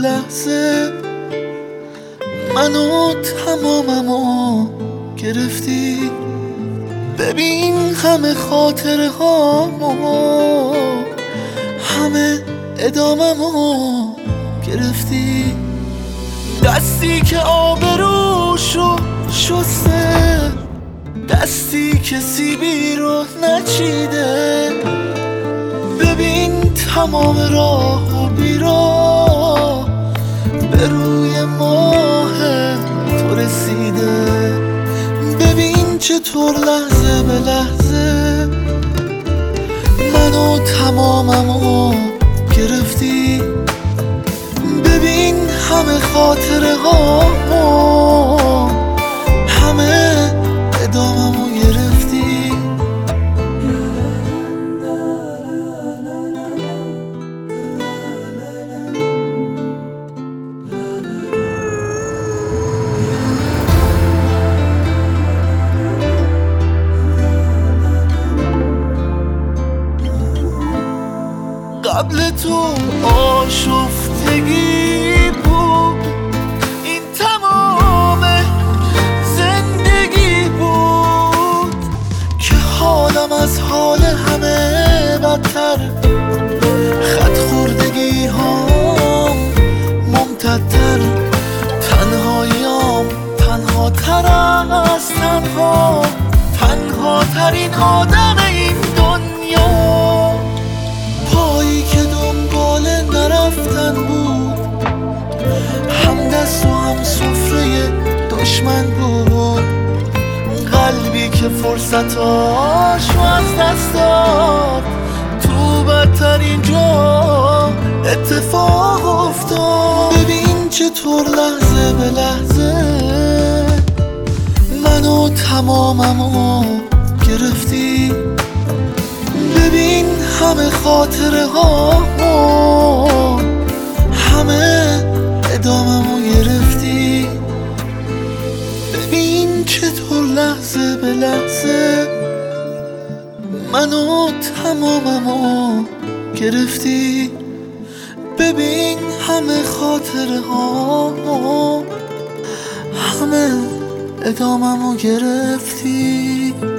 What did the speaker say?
لحظه منو تماممو گرفتی. ببین همه خاطره هامو، همه اداممو گرفتی. دستی که آبروشو شسته، دستی که سیبی رو نچیده. ببین تمام راه و بیراه به روی ماه تو رسیده. ببین چطور لحظه به لحظه منو تماممو گرفتی. ببین همه خاطره هامو، همه اداممو گرفتی. قبل تو آشفتگی بود، این تمام زندگی بود که حالم از حال همه بدتر. خط خوردگی هام ممتدتر، تنهاییام تنها تر از تنها، تنها ترین آدم این دنیا. پایی که دنبال نرفتن بود، هم دست و هم سفره دشمن بود. قلبی که فرصتاشو از دست داد، تو بدترین جا اتفاق افتاد. ببین چطور لحظه به لحظه منو تماممو گرفتی. ببین همه خاطره هامو، همه اداممو گرفتی. ببین چطور لحظه به لحظه منو تماممو گرفتی. ببین همه خاطره هامو، همه اداممو گرفتی.